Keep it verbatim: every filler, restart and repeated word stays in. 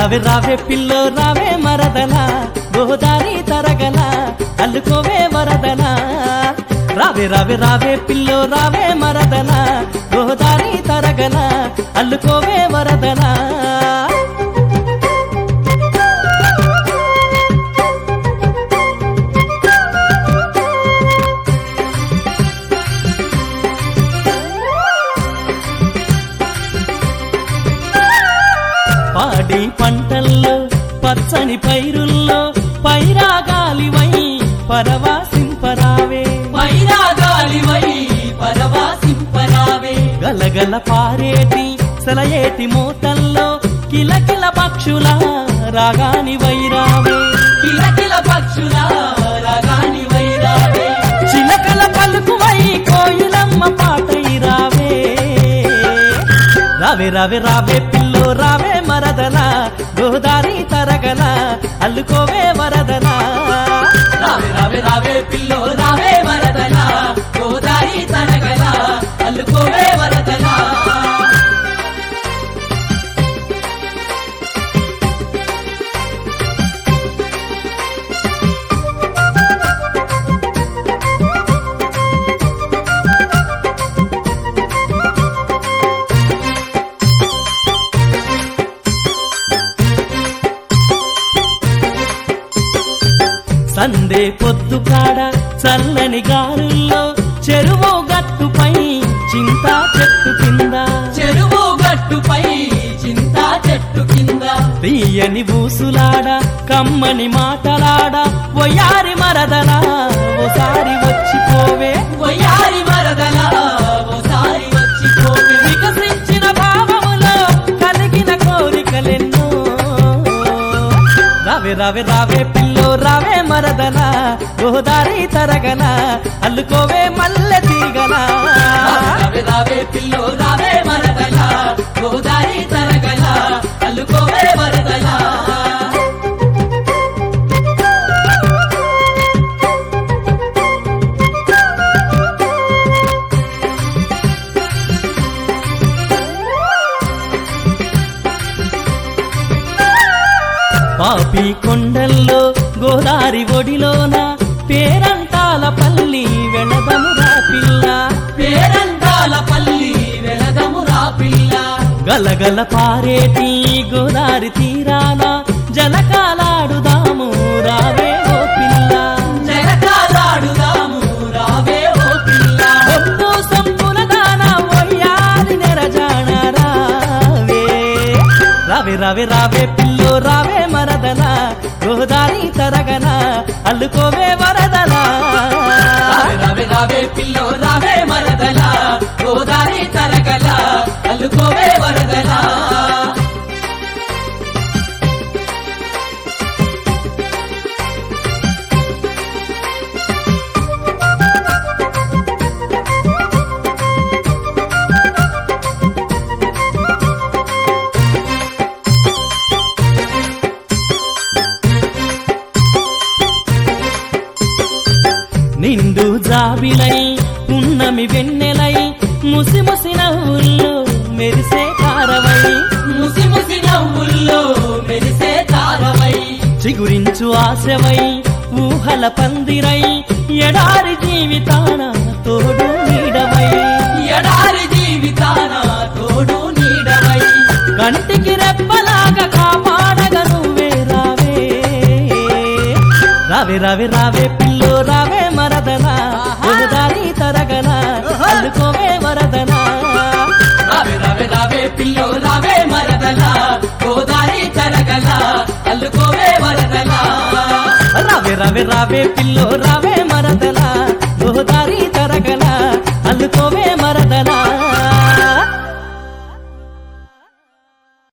రావే రావే పిల్లో రావే మరదల గోదారి తరగల అల్లుకోవే వరదల రావే రావే రావే పిల్లో రావే మరదల గోదారి తరగల అల్లుకోవే వరదల పాడి పంటల్లో పచ్చని పైరుల్లో పైరాగాలివై పరవాసింపరావే పైరాగాలివై పరవాసింపరావే గలగల పారేటి సెలయేటి మోతల్లో కిలకిల పక్షుల రాగాని వైరావే కిలకిల పక్షుల రాగాని వైరావే చిలకల పలుకువై కోయిలమ్మ పాటై రావే రావే రావే రావే పిల్లో రావే మరదల గోదారి తరగల అల్లుకోవే వరదల రావే రావే రావే పిల్లో రావే వరదల గోదారి తరగల అల్లుకోవే వరదల సందే పొద్దు కాడ చల్లని గారుల్లో చెరువు గట్టుపై చింతా చెట్టు కింద చెరువు గట్టుపై చింతా చెట్టు కింద తీయని బూసులాడ కమ్మని మాటలాడ వయ్యారి మరదల ఓసారి వచ్చిపోవే వయ్యారి మరదల ఓసారి వచ్చిపోవే వికసించిన భావములో కలిగిన కోరికలెన్నో రావే రావే రావే పిల్లో రావే మరదల గోదారి తరగల అల్లుకోవే మల్లె తీగల రావే రావే పిల్లో రావే మరదల గోదారి తరగల అల్లుకోవే వరదల పాపి కొండల్లో గోదారి ఒడిలోన పేరంటాల పల్లి వెళదమురా పిల్ల పేరంటాల పల్లి వెలదమురా పిల్ల గలగల పారేటి గోదారి తీరాన జలకాలాడుదాము రావే ఓ పిల్ల జలకాలాడుదాము రావే ఓ పిల్ల ఒట్టు సంపుల దాన ఒయ్యాలి నెరజాణ రావే రావే రావే రావే పిల్లో రావే మరదల గోదారి తరగల అల్లుకోవే వరదల రావే రావే రావే పిల్లో రావే మరదల గోదారి తరగల అల్లుకోవే వరదల నిండు జాబిలై పున్నమి వెన్నెలై ముసి ముసి నవ్వుల్లో మెరిసే తారవై ముసి ముసి నవ్వుల్లో మెరిసే తారవై చిగురించు ఆశవై ఊహల పందిరై ఎడారి జీవితాన తోడు నీడవై ఎడారి జీవితాన తోడు నీడవై కంటికి రెప్పలాగా కాపాడగా నువ్వే రావే రావే రావే రావే పిల్లో రావే మరదల గోదారి తరగల అల్లుకోవే వరదల రావే రావే రావే పిల్లో రావే మరదల గోదారి తరగల అల్లుకోవే వరదల రావే రావే రావే పిల్లో రావే మరదల